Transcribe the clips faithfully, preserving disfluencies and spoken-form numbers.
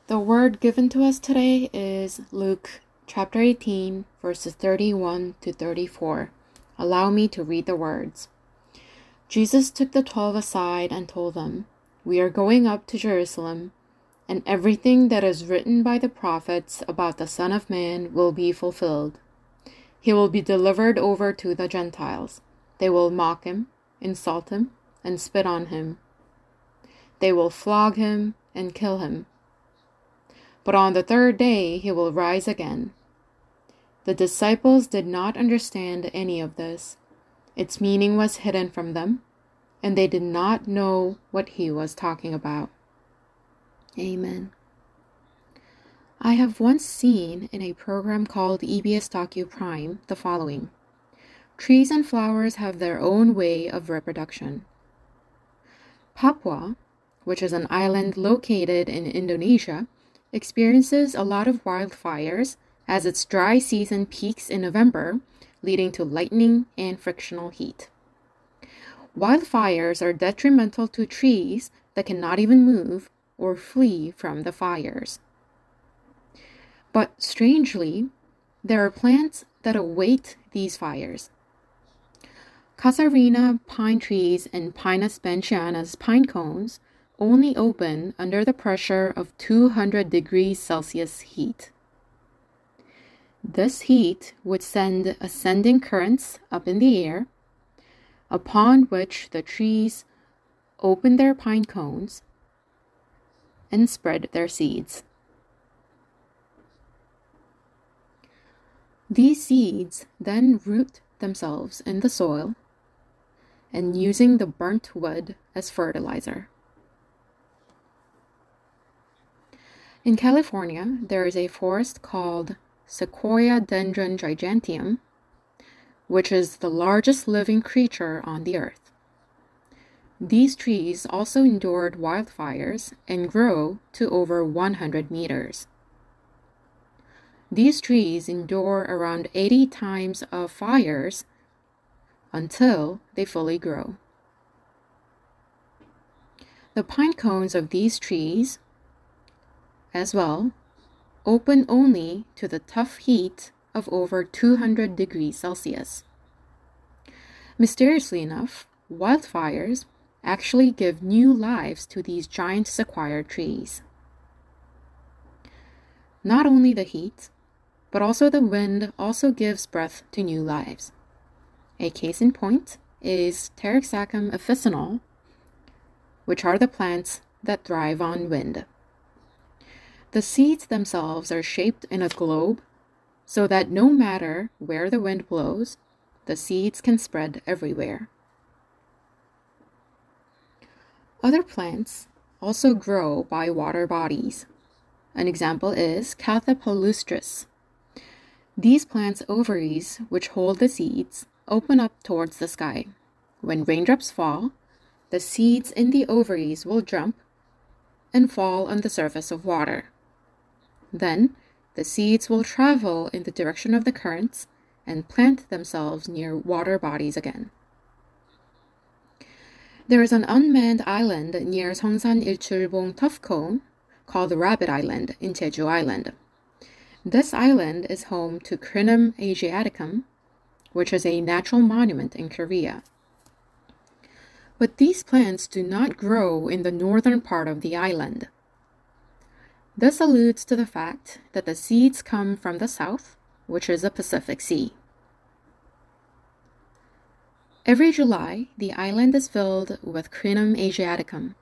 The word given to us today is Luke chapter eighteen, verses thirty-one to thirty-four. Allow me to read the words. Jesus took the twelve aside and told them, "We are going up to Jerusalem, and everything that is written by the prophets about the Son of Man will be fulfilled. He will be delivered over to the Gentiles. They will mock him, insult him, and spit on him. They will flog him and kill him. But on the third day he will rise again." The disciples did not understand any of this. Its meaning was hidden from them, and they did not know what he was talking about. Amen. I have once seen in a program called E B S Docu Prime the following. Trees and flowers have their own way of reproduction. Papua, which is an island located in Indonesia, experiences a lot of wildfires as its dry season peaks in November, leading to lightning and frictional heat. Wildfires are detrimental to trees that cannot even move or flee from the fires. But strangely, there are plants that await these fires. Casuarina pine trees and Pinus banshianus pine cones only open under the pressure of two hundred degrees Celsius heat. This heat would send ascending currents up in the air, upon which the trees open their pine cones and spread their seeds. These seeds then root themselves in the soil and using the burnt wood as fertilizer. In California, there is a forest called Sequoia dendron giganteum, which is the largest living creature on the earth. These trees also endured wildfires and grow to over one hundred meters. These trees endure around eighty times of fires until they fully grow. The pine cones of these trees as well, open only to the tough heat of over two hundred degrees Celsius. Mysteriously enough, wildfires actually give new lives to these giant sequoia trees. Not only the heat, but also the wind also gives breath to new lives. A case in point is Pteroxacum officinal, which are the plants that thrive on wind. The seeds themselves are shaped in a globe so that no matter where the wind blows, the seeds can spread everywhere. Other plants also grow by water bodies. An example is Caltha palustris. These plants' ovaries, which hold the seeds, open up towards the sky. When raindrops fall, the seeds in the ovaries will jump and fall on the surface of water. Then, the seeds will travel in the direction of the currents and plant themselves near water bodies again. There is an unmanned island near Seongsan Ilchulbong Tuff Cone called Rabbit Island in Jeju Island. This island is home to Crinum asiaticum, which is a natural monument in Korea. But these plants do not grow in the northern part of the island. This alludes to the fact that the seeds come from the south, which is the Pacific Sea. Every July, the island is filled with Crinum asiaticum.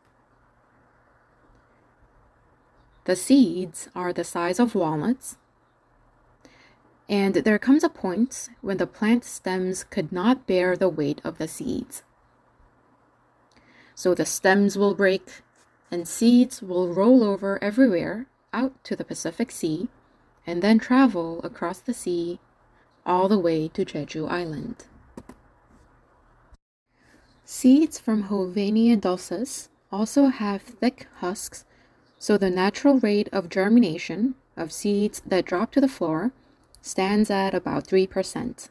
The seeds are the size of walnuts, and there comes a point when the plant stems could not bear the weight of the seeds. So the stems will break, and seeds will roll over everywhere out to the Pacific Sea and then travel across the sea all the way to Jeju Island. Seeds from Hovenia dulcis also have thick husks, so the natural rate of germination of seeds that drop to the floor stands at about three percent.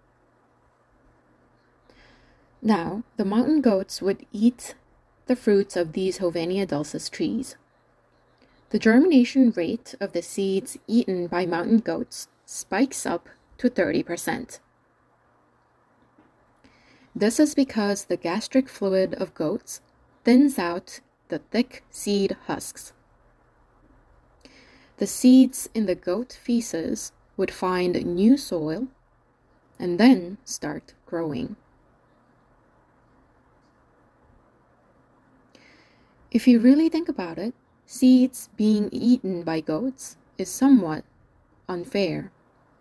Now, the mountain goats would eat the fruits of these Hovenia dulcis trees. The germination rate of the seeds eaten by mountain goats spikes up to thirty percent. This is because the gastric fluid of goats thins out the thick seed husks. The seeds in the goat feces would find new soil and then start growing. If you really think about it, seeds being eaten by goats is somewhat unfair.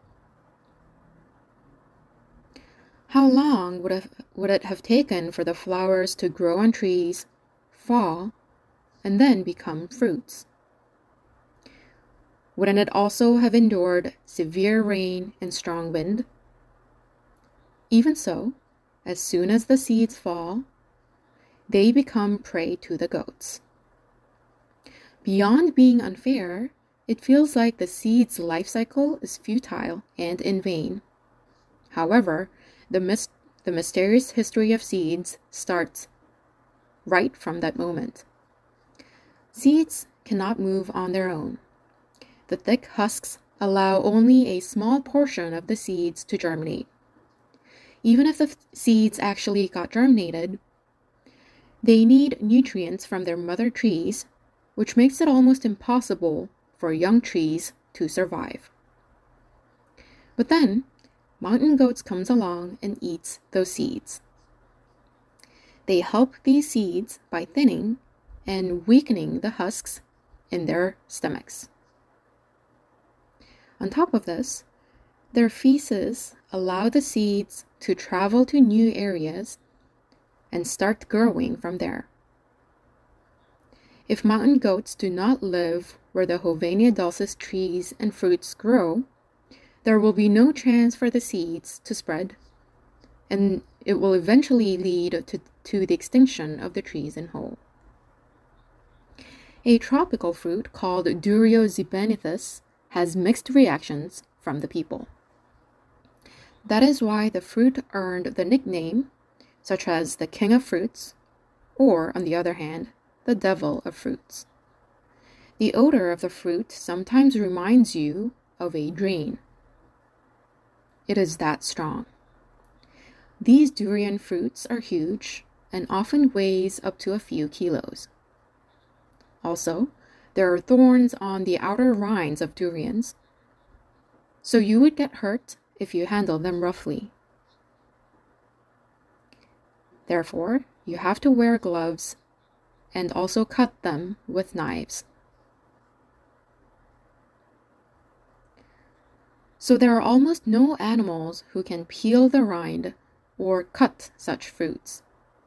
How long would, have, would it have taken for the flowers to grow on trees, fall, and then become fruits? Wouldn't it also have endured severe rain and strong wind? Even so, as soon as the seeds fall, they become prey to the goats. Beyond being unfair, it feels like the seed's life cycle is futile and in vain. However, the, mis- the mysterious history of seeds starts right from that moment. Seeds cannot move on their own. The thick husks allow only a small portion of the seeds to germinate. Even if the f- seeds actually got germinated, they need nutrients from their mother trees, which makes it almost impossible for young trees to survive. But then, mountain goats comes along and eats those seeds. They help these seeds by thinning and weakening the husks in their stomachs. On top of this, their feces allow the seeds to travel to new areas and start growing from there. If mountain goats do not live where the Hovenia dulcis trees and fruits grow, there will be no chance for the seeds to spread, and it will eventually lead to, to the extinction of the trees in whole. A tropical fruit called Durio zibanithus has mixed reactions from the people. That is why the fruit earned the nickname, such as the king of fruits, or, on the other hand, the devil of fruits. The odor of the fruit sometimes reminds you of a drain. It is that strong. These durian fruits are huge and often weighs up to a few kilos. Also, there are thorns on the outer rinds of durians, so you would get hurt if you handle them roughly. Therefore, you have to wear gloves and also cut them with knives. So there are almost no animals who can peel the rind or cut such fruits.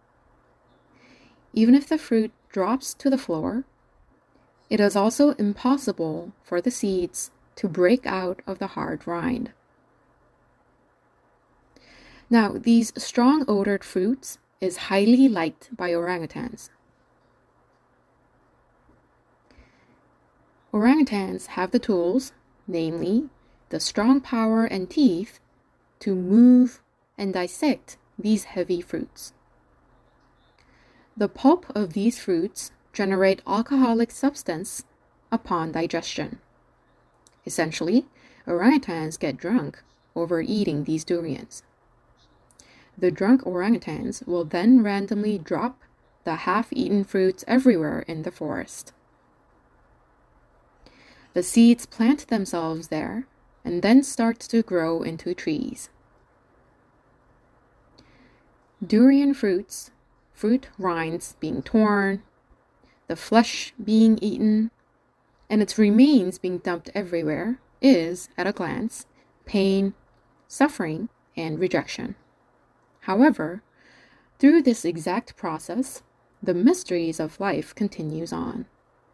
Even if the fruit drops to the floor, it is also impossible for the seeds to break out of the hard rind. Now, these strong odored fruits is highly liked by orangutans. Orangutans have the tools, namely the strong power and teeth, to move and dissect these heavy fruits. The pulp of these fruits generate alcoholic substance upon digestion. Essentially, orangutans get drunk over eating these durians. The drunk orangutans will then randomly drop the half-eaten fruits everywhere in the forest. The seeds plant themselves there and then start to grow into trees. Durian fruits, fruit rinds being torn, the flesh being eaten, and its remains being dumped everywhere is, at a glance, pain, suffering, and rejection. However, through this exact process, the mysteries of life continues on.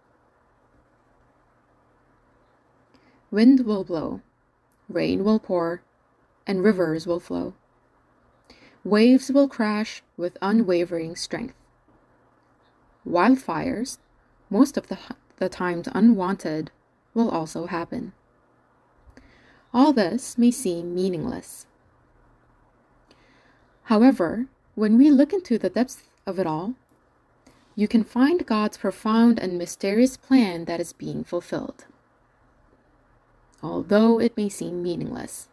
Wind will blow, rain will pour, and rivers will flow. Waves will crash with unwavering strength. Wildfires, most of the, the times unwanted, will also happen. All this may seem meaningless. However, when we look into the depths of it all, you can find God's profound and mysterious plan that is being fulfilled, although it may seem meaningless.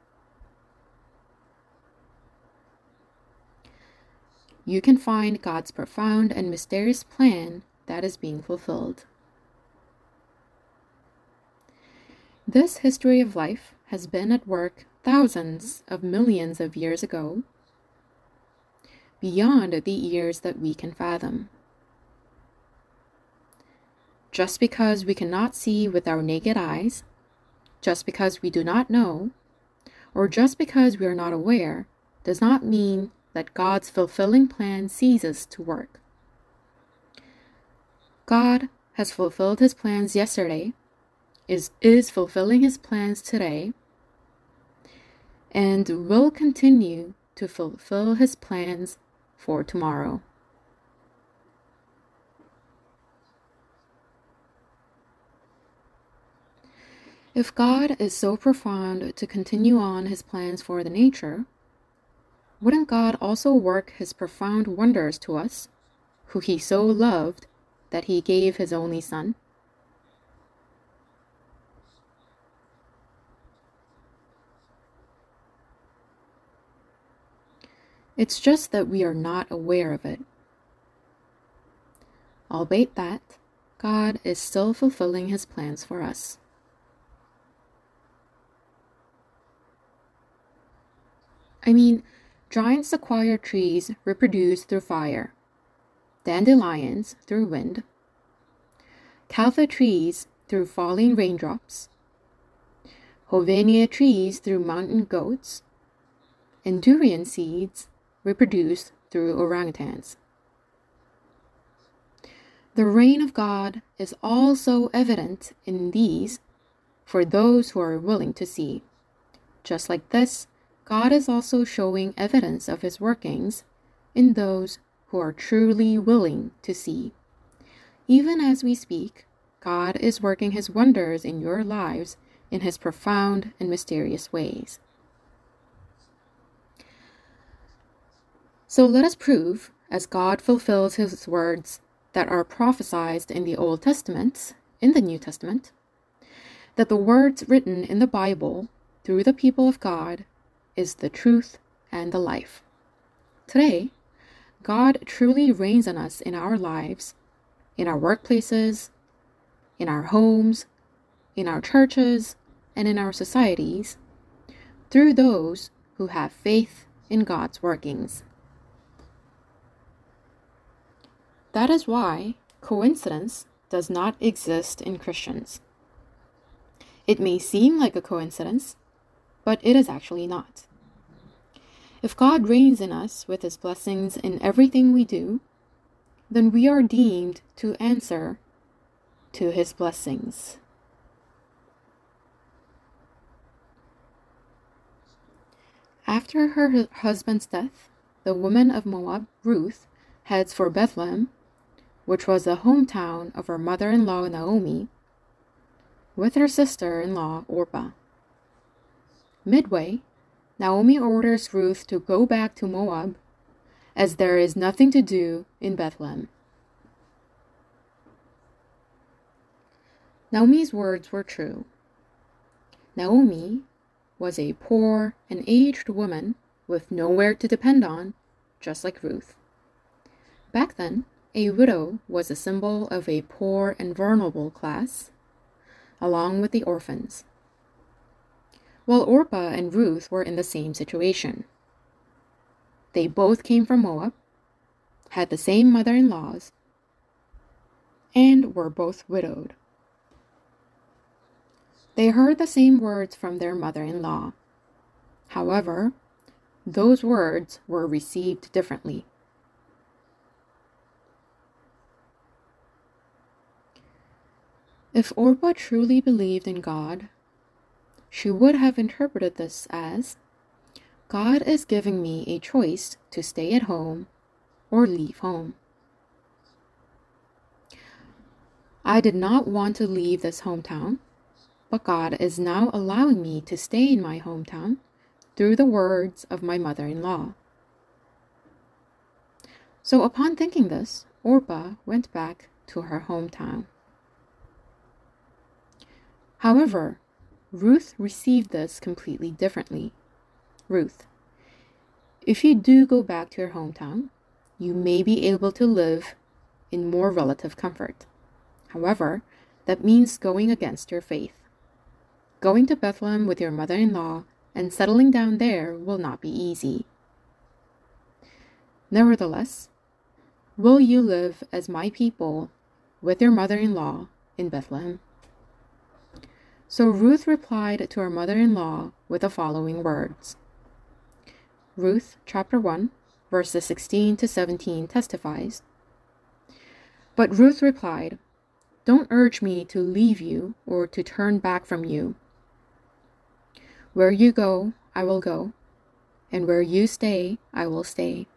You can find God's profound and mysterious plan that is being fulfilled. This history of life has been at work thousands of millions of years ago, beyond the years that we can fathom. Just because we cannot see with our naked eyes, just because we do not know, or just because we are not aware, does not mean that God's fulfilling plan ceases to work. God has fulfilled his plans yesterday, is, is fulfilling his plans today, and will continue to fulfill his plans for tomorrow. If God is so profound to continue on his plans for the nature, wouldn't God also work his profound wonders to us, who he so loved that he gave his only Son? It's just that we are not aware of it. Albeit that, God is still fulfilling his plans for us. I mean, giant sequoia trees reproduce through fire, dandelions through wind, Kalfa trees through falling raindrops, Hovenia trees through mountain goats, and durian seeds reproduce through orangutans. The reign of God is also evident in these for those who are willing to see. Just like this, God is also showing evidence of his workings in those who are truly willing to see. Even as we speak, God is working his wonders in your lives in his profound and mysterious ways. So let us prove, as God fulfills his words that are prophesied in the Old Testament, in the New Testament, that the words written in the Bible through the people of God is the truth and the life. Today, God truly reigns on us in our lives, in our workplaces, in our homes, in our churches, and in our societies, through those who have faith in God's workings. That is why coincidence does not exist in Christians. It may seem like a coincidence, but it is actually not. If God reigns in us with his blessings in everything we do, then we are deemed to answer to his blessings. After her husband's death, the woman of Moab, Ruth, heads for Bethlehem, which was the hometown of her mother-in-law Naomi, with her sister-in-law Orpah. Midway, Naomi orders Ruth to go back to Moab, as there is nothing to do in Bethlehem. Naomi's words were true. Naomi was a poor and aged woman with nowhere to depend on, just like Ruth. Back then, a widow was a symbol of a poor and vulnerable class, along with the orphans. While Orpah and Ruth were in the same situation. They both came from Moab, had the same mother-in-laws, and were both widowed. They heard the same words from their mother-in-law. However, those words were received differently. If Orpah truly believed in God, she would have interpreted this as, God is giving me a choice to stay at home or leave home. I did not want to leave this hometown, but God is now allowing me to stay in my hometown through the words of my mother-in-law. So upon thinking this, Orpah went back to her hometown. However, Ruth received this completely differently. Ruth, if you do go back to your hometown, you may be able to live in more relative comfort. However, that means going against your faith. Going to Bethlehem with your mother-in-law and settling down there will not be easy. Nevertheless, will you live as my people with your mother-in-law in Bethlehem? So Ruth replied to her mother-in-law with the following words. Ruth chapter one, verses sixteen to seventeen testifies. But Ruth replied, "Don't urge me to leave you or to turn back from you. Where you go, I will go, and where you stay, I will stay.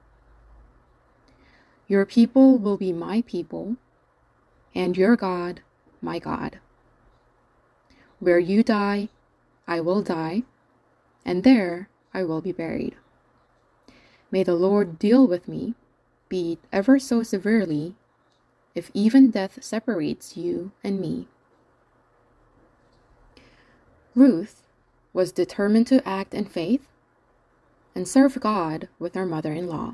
Your people will be my people, and your God, my God. Where you die, I will die, and there I will be buried. May the Lord deal with me, be it ever so severely, if even death separates you and me." Ruth was determined to act in faith and serve God with her mother-in-law.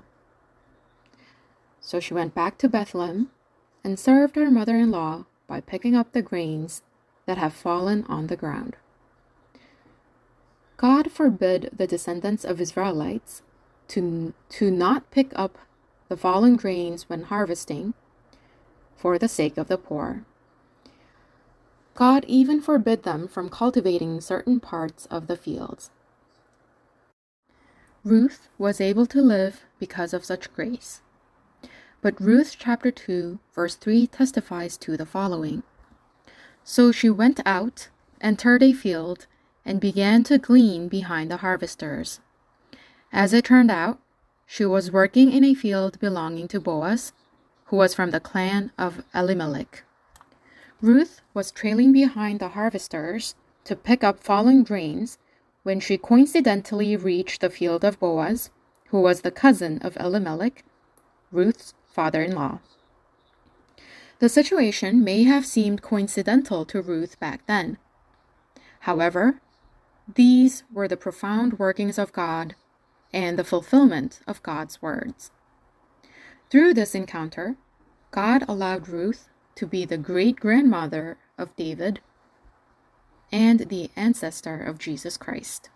So she went back to Bethlehem and served her mother-in-law by picking up the grains that have fallen on the ground. God forbid the descendants of Israelites to, to not pick up the fallen grains when harvesting for the sake of the poor. God even forbid them from cultivating certain parts of the fields. Ruth was able to live because of such grace. But Ruth chapter two, verse three testifies to the following. So she went out, entered a field, and began to glean behind the harvesters. As it turned out, she was working in a field belonging to Boaz, who was from the clan of Elimelech. Ruth was trailing behind the harvesters to pick up fallen grains when she coincidentally reached the field of Boaz, who was the cousin of Elimelech, Ruth's father-in-law. The situation may have seemed coincidental to Ruth back then. However, these were the profound workings of God and the fulfillment of God's words. Through this encounter, God allowed Ruth to be the great-grandmother of David and the ancestor of Jesus Christ.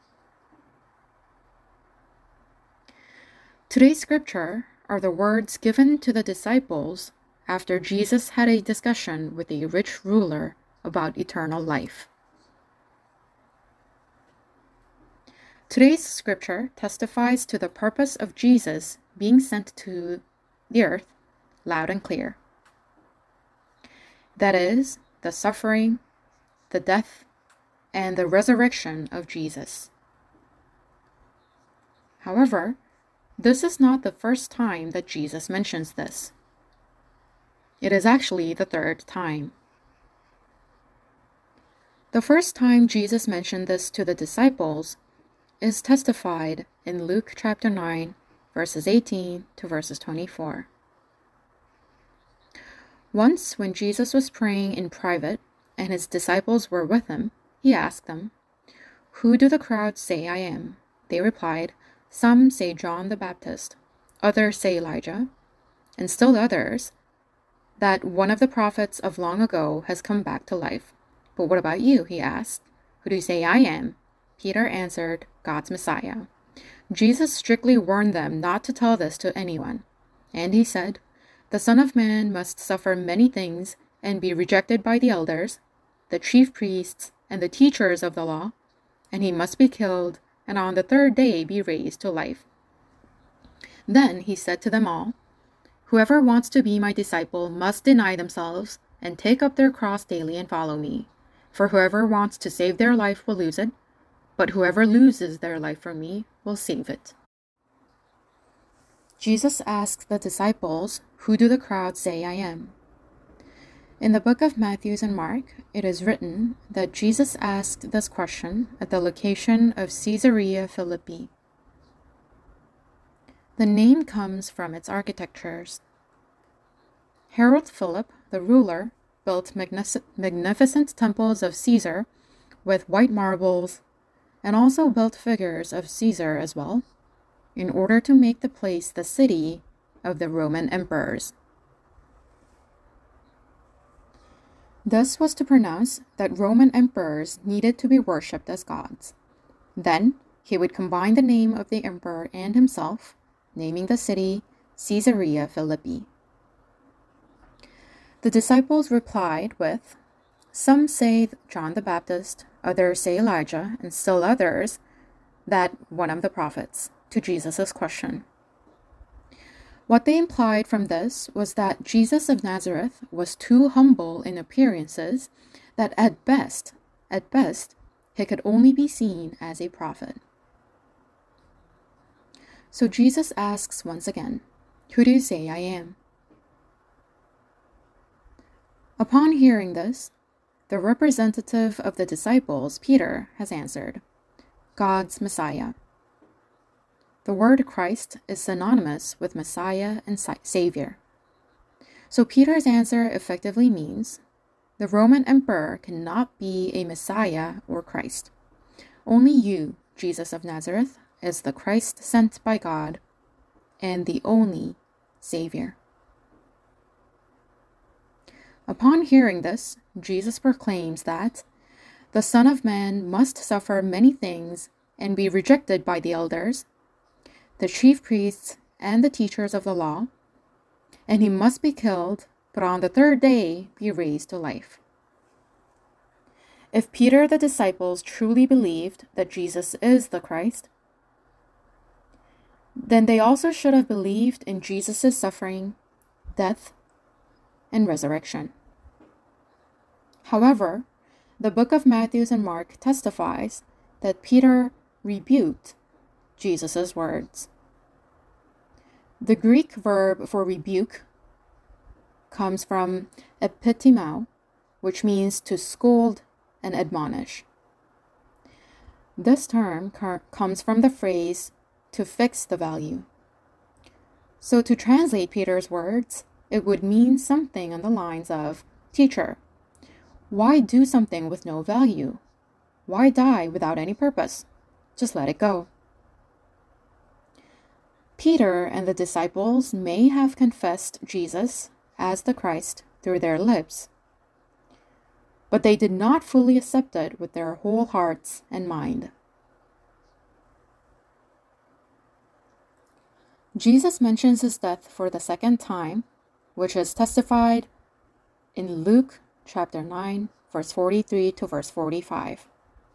Today's scripture are the words given to the disciples after Jesus had a discussion with a rich ruler about eternal life. Today's scripture testifies to the purpose of Jesus being sent to the earth loud and clear. That is, the suffering, the death, and the resurrection of Jesus. However, this is not the first time that Jesus mentions this. It is actually the third time. The first time Jesus mentioned this to the disciples is testified in Luke chapter nine, verses eighteen to verses twenty-four. Once, when Jesus was praying in private and his disciples were with him, he asked them, "Who do the crowds say I am?" They replied, "Some say John the Baptist, others say Elijah, and still others that one of the prophets of long ago has come back to life. But what about you?" he asked. "Who do you say I am?" Peter answered, "God's Messiah." Jesus strictly warned them not to tell this to anyone. And he said, "The Son of Man must suffer many things and be rejected by the elders, the chief priests, and the teachers of the law, and he must be killed, and on the third day be raised to life." Then he said to them all, "Whoever wants to be my disciple must deny themselves and take up their cross daily and follow me. For whoever wants to save their life will lose it, but whoever loses their life for me will save it." Jesus asked the disciples, "Who do the crowd say I am?" In the book of Matthew and Mark, it is written that Jesus asked this question at the location of Caesarea Philippi. The name comes from its architectures. Herod Philip, the ruler, built magnific- magnificent temples of Caesar with white marbles, and also built figures of Caesar as well, in order to make the place the city of the Roman emperors. This was to pronounce that Roman emperors needed to be worshipped as gods. Then he would combine the name of the emperor and himself, naming the city Caesarea Philippi. The disciples replied with, "Some say John the Baptist, others say Elijah, and still others that one of the prophets," to Jesus' question. What they implied from this was that Jesus of Nazareth was too humble in appearances that at best, at best, he could only be seen as a prophet. So Jesus asks once again, "Who do you say I am?" Upon hearing this, the representative of the disciples, Peter, has answered, "God's Messiah." The word Christ is synonymous with Messiah and Savior. So Peter's answer effectively means the Roman emperor cannot be a Messiah or Christ. Only you, Jesus of Nazareth, is the Christ sent by God and the only Savior. Upon hearing this, Jesus proclaims that the Son of Man must suffer many things and be rejected by the elders, the chief priests, and the teachers of the law, and he must be killed, but on the third day be raised to life. If Peter the disciples truly believed that Jesus is the Christ, then they also should have believed in Jesus' suffering, death, and resurrection. However, the book of Matthew and Mark testifies that Peter rebuked Jesus' words. The Greek verb for rebuke comes from epitimao, which means to scold and admonish. This term car- comes from the phrase to fix the value. So to translate Peter's words, it would mean something on the lines of, "Teacher, why do something with no value? Why die without any purpose? Just let it go." Peter and the disciples may have confessed Jesus as the Christ through their lips, but they did not fully accept it with their whole hearts and mind. Jesus mentions his death for the second time, which is testified in Luke chapter nine, verse forty-three to verse forty-five.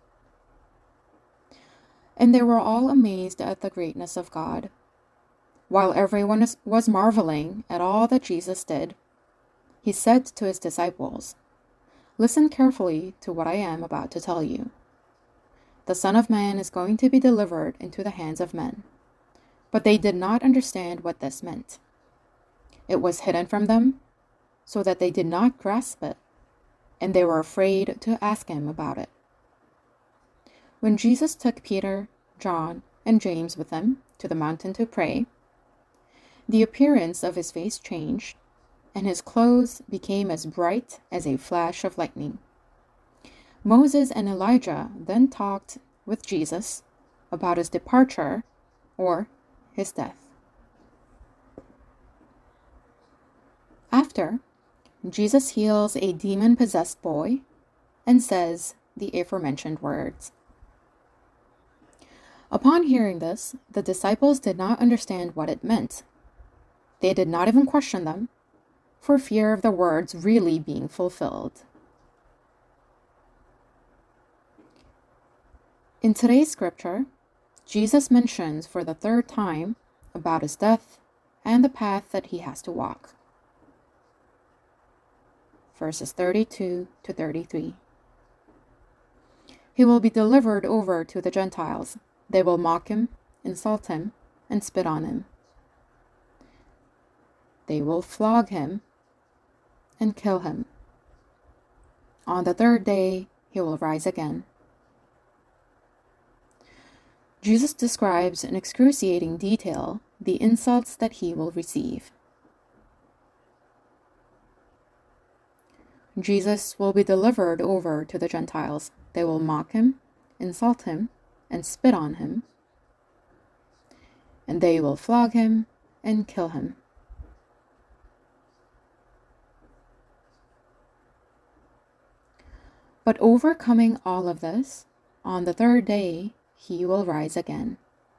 And they were all amazed at the greatness of God. While everyone was marveling at all that Jesus did, he said to his disciples, "Listen carefully to what I am about to tell you. The Son of Man is going to be delivered into the hands of men." But they did not understand what this meant. It was hidden from them, so that they did not grasp it, and they were afraid to ask him about it. When Jesus took Peter, John, and James with him to the mountain to pray, the appearance of his face changed, and his clothes became as bright as a flash of lightning. Moses and Elijah then talked with Jesus about his departure or his death. After, Jesus heals a demon-possessed boy and says the aforementioned words. Upon hearing this, the disciples did not understand what it meant. They did not even question them, for fear of the words really being fulfilled. In today's scripture, Jesus mentions for the third time about his death and the path that he has to walk. Verses thirty-two to thirty-three. He will be delivered over to the Gentiles. They will mock him, insult him, and spit on him. They will flog him and kill him. On the third day, he will rise again. Jesus describes in excruciating detail the insults that he will receive. Jesus will be delivered over to the Gentiles. They will mock him, insult him, and spit on him. And they will flog him and kill him. But overcoming all of this, on the third day, he will rise again.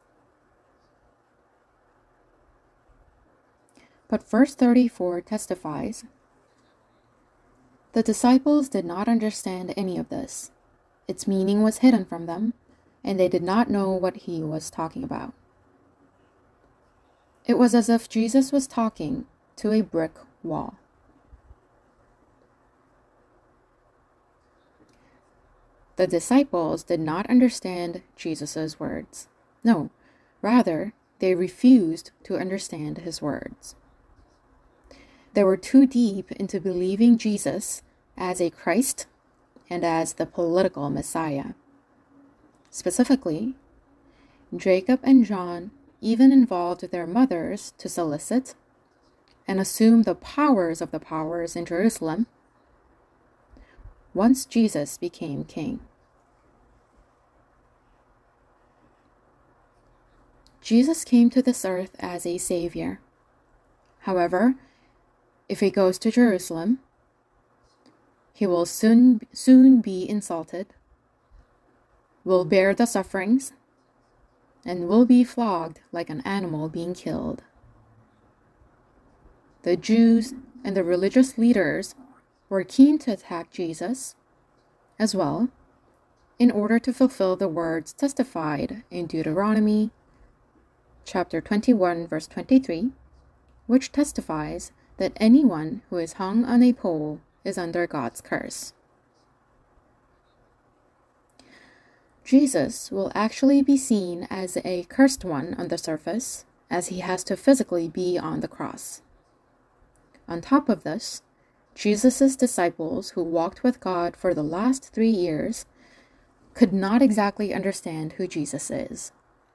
But verse thirty-four testifies, the disciples did not understand any of this. Its meaning was hidden from them, and they did not know what he was talking about. It was as if Jesus was talking to a brick wall. The disciples did not understand Jesus' words. No, rather, they refused to understand his words. They were too deep into believing Jesus as a Christ and as the political Messiah. Specifically, Jacob and John even involved their mothers to solicit and assume the powers of the powers in Jerusalem once Jesus became king. Jesus came to this earth as a savior. However, if he goes to Jerusalem, he will soon, soon be insulted, will bear the sufferings, and will be flogged like an animal being killed. The Jews and the religious leaders were keen to attack Jesus as well, in order to fulfill the words testified in Deuteronomy chapter twenty-one, verse twenty-three, which testifies that anyone who is hung on a pole is under God's curse. Jesus will actually be seen as a cursed one on the surface, as he has to physically be on the cross. On top of this, Jesus' disciples who walked with God for the last three years could not exactly understand who Jesus is.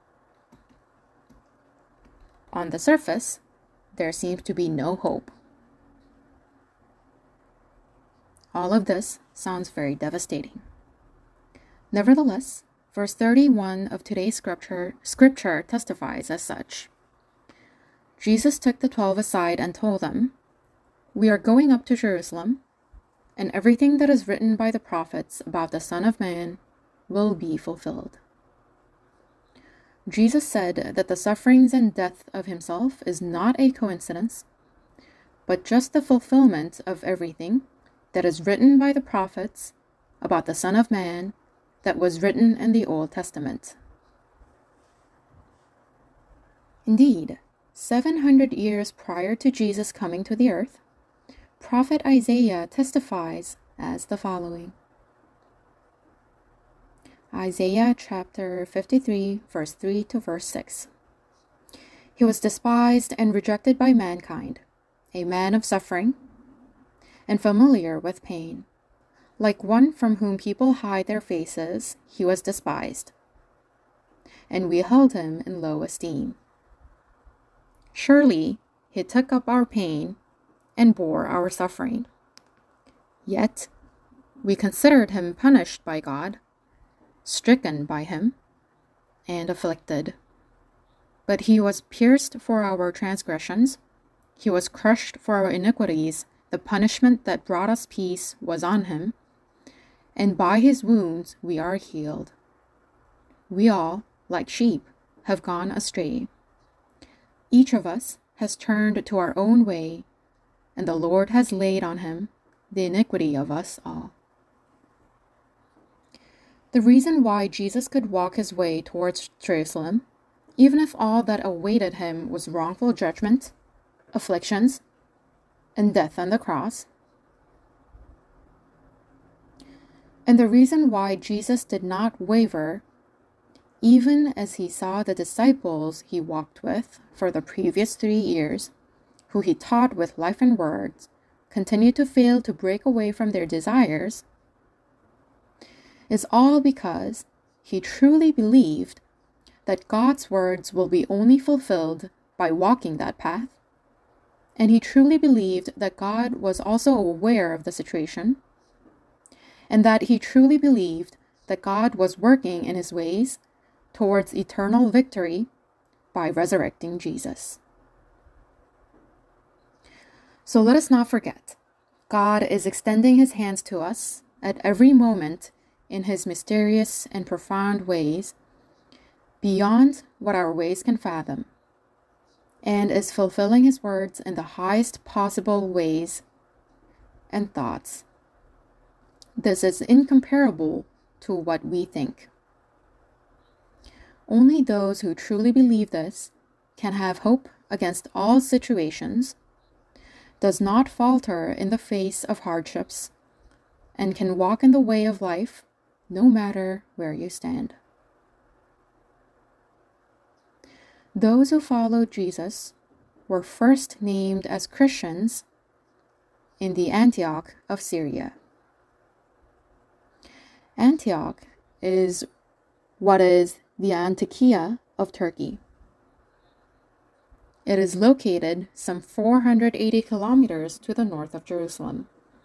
On the surface, there seems to be no hope. All of this sounds very devastating. Nevertheless, verse thirty-one of today's scripture, scripture testifies as such. Jesus took the twelve aside and told them, "We are going up to Jerusalem, and everything that is written by the prophets about the Son of Man will be fulfilled." Jesus said that the sufferings and death of himself is not a coincidence, but just the fulfillment of everything that is written by the prophets about the Son of Man that was written in the Old Testament. Indeed, seven hundred years prior to Jesus coming to the earth, Prophet Isaiah testifies as the following. Isaiah chapter fifty-three, verse three to verse six. He was despised and rejected by mankind, a man of suffering, and familiar with pain. Like one from whom people hide their faces, he was despised, and we held him in low esteem. Surely he took up our pain and bore our suffering. Yet we considered him punished by God, stricken by him, and afflicted. But he was pierced for our transgressions, he was crushed for our iniquities. The punishment that brought us peace was on him, and by his wounds we are healed. We all, like sheep, have gone astray. Each of us has turned to our own way, and the Lord has laid on him the iniquity of us all. The reason why Jesus could walk his way towards Jerusalem, even if all that awaited him was wrongful judgment, afflictions, and death on the cross, and the reason why Jesus did not waver, even as he saw the disciples he walked with for the previous three years, who he taught with life and words, continue to fail to break away from their desires, is all because he truly believed that God's words will be only fulfilled by walking that path, and he truly believed that God was also aware of the situation, and that he truly believed that God was working in his ways towards eternal victory by resurrecting Jesus. So let us not forget, God is extending his hands to us at every moment in his mysterious and profound ways, beyond what our ways can fathom, and is fulfilling his words in the highest possible ways and thoughts. This is incomparable to what we think. Only those who truly believe this can have hope against all situations, does not falter in the face of hardships, and can walk in the way of life no matter where you stand. Those who followed Jesus were first named as Christians in the Antioch of Syria. Antioch is what is the Antakya of Turkey. It is located some four hundred eighty kilometers to the north of Jerusalem.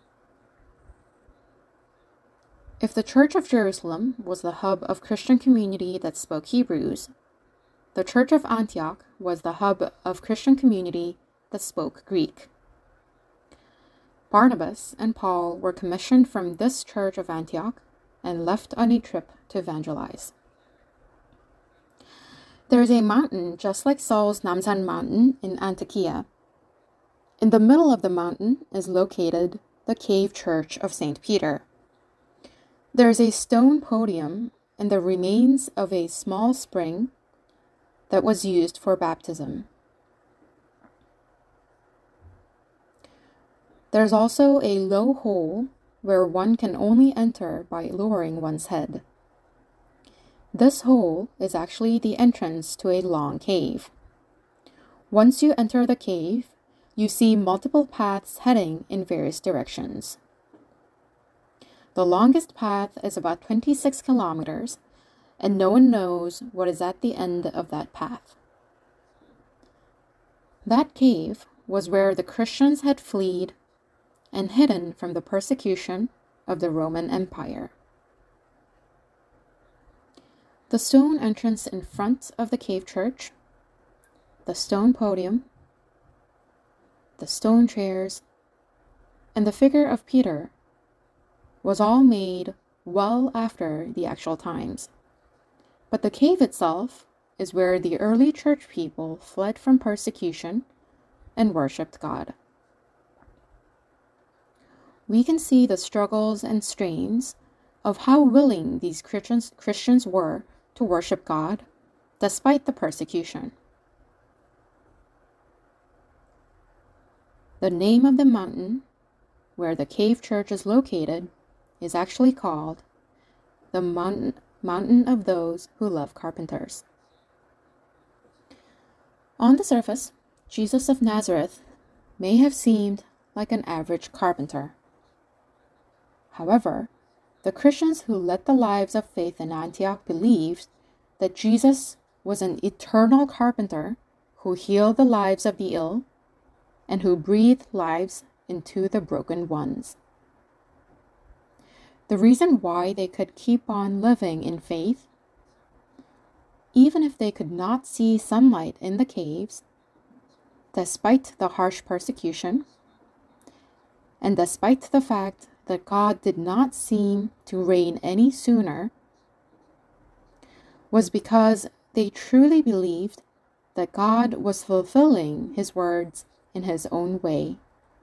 If the Church of Jerusalem was the hub of Christian community that spoke Hebrews, the Church of Antioch was the hub of Christian community that spoke Greek. Barnabas and Paul were commissioned from this Church of Antioch and left on a trip to evangelize. There is a mountain just like Saul's Namsan mountain in Antakya. In the middle of the mountain is located the cave church of Saint Peter. There is a stone podium and the remains of a small spring that was used for baptism. There's also a low hole where one can only enter by lowering one's head. This hole is actually the entrance to a long cave. Once you enter the cave, you see multiple paths heading in various directions. The longest path is about twenty-six kilometers, and no one knows what is at the end of that path. That cave was where the Christians had fled and hidden from the persecution of the Roman Empire. The stone entrance in front of the cave church, the stone podium, the stone chairs, and the figure of Peter was all made well after the actual times. But the cave itself is where the early church people fled from persecution and worshipped God. We can see the struggles and strains of how willing these Christians, Christians were to worship God despite the persecution. The name of the mountain where the cave church is located is actually called the mountain, mountain of those who love carpenters. On the surface, Jesus of Nazareth may have seemed like an average carpenter. However, the Christians who led the lives of faith in Antioch believed that Jesus was an eternal carpenter who healed the lives of the ill and who breathed lives into the broken ones. The reason why they could keep on living in faith, even if they could not see sunlight in the caves, despite the harsh persecution, and despite the fact that God did not seem to reign any sooner, was because they truly believed that God was fulfilling his words in his own way.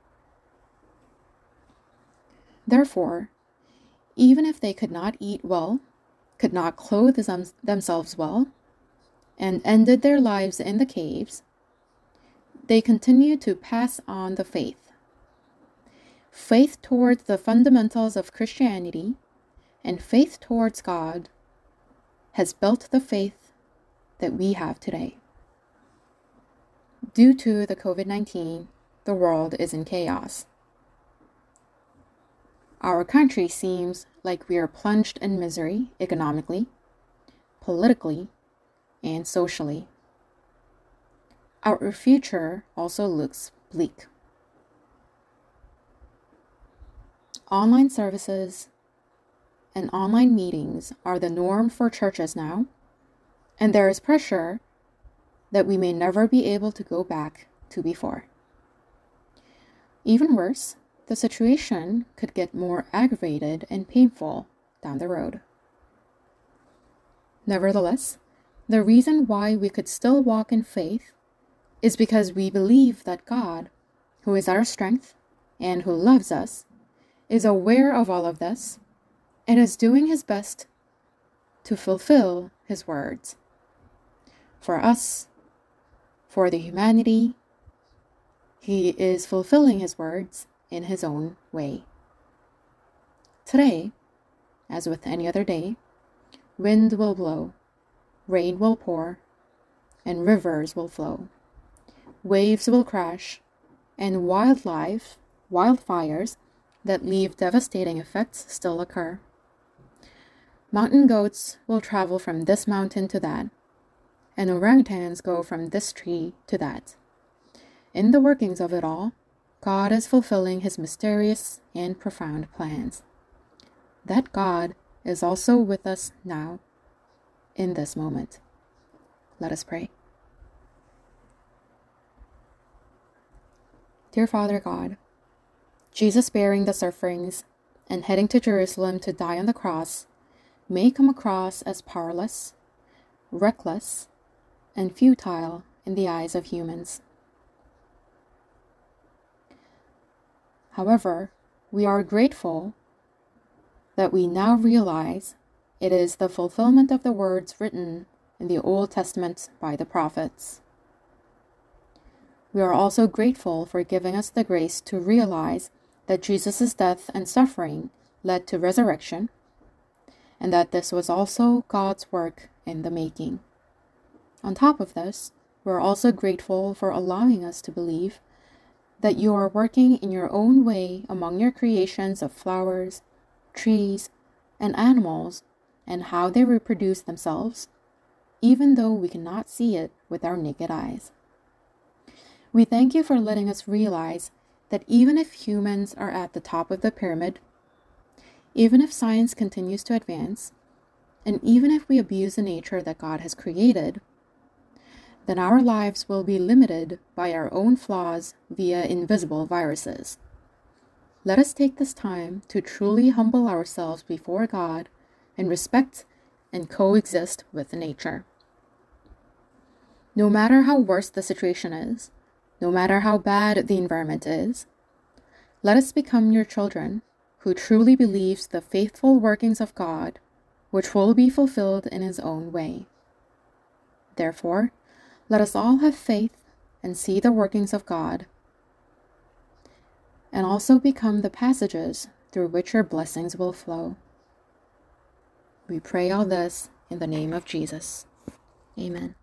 Therefore, even if they could not eat well, could not clothe them- themselves well, and ended their lives in the caves, they continued to pass on the faith. Faith towards the fundamentals of Christianity and faith towards God has built the faith that we have today. Due to the covid nineteen, the world is in chaos. Our country seems like we are plunged in misery economically, politically, and socially. Our future also looks bleak. Online services and online meetings are the norm for churches now, and there is pressure that we may never be able to go back to before. Even worse, the situation could get more aggravated and painful down the road. Nevertheless, the reason why we could still walk in faith is because we believe that God, who is our strength and who loves us, is aware of all of this and is doing his best to fulfill his words. For us, for the humanity, he is fulfilling his words in his own way. Today, as with any other day, wind will blow, rain will pour, and rivers will flow. Waves will crash, and wildlife, wildfires that leave devastating effects still occur. Mountain goats will travel from this mountain to that, and orangutans go from this tree to that. In the workings of it all, God is fulfilling his mysterious and profound plans. That God is also with us now, in this moment. Let us pray. Dear Father God, Jesus bearing the sufferings and heading to Jerusalem to die on the cross may come across as powerless, reckless, and futile in the eyes of humans. However, we are grateful that we now realize it is the fulfillment of the words written in the Old Testament by the prophets. We are also grateful for giving us the grace to realize that Jesus' death and suffering led to resurrection, and that this was also God's work in the making. On top of this, we're also grateful for allowing us to believe that you are working in your own way among your creations of flowers, trees, and animals, and how they reproduce themselves, even though we cannot see it with our naked eyes. We thank you for letting us realize that even if humans are at the top of the pyramid, even if science continues to advance, and even if we abuse the nature that God has created, then our lives will be limited by our own flaws via invisible viruses. Let us take this time to truly humble ourselves before God and respect and coexist with nature. No matter how worse the situation is, no matter how bad the environment is, let us become your children who truly believes the faithful workings of God, which will be fulfilled in his own way. Therefore, let us all have faith and see the workings of God, and also become the passages through which your blessings will flow. We pray all this in the name of Jesus. Amen.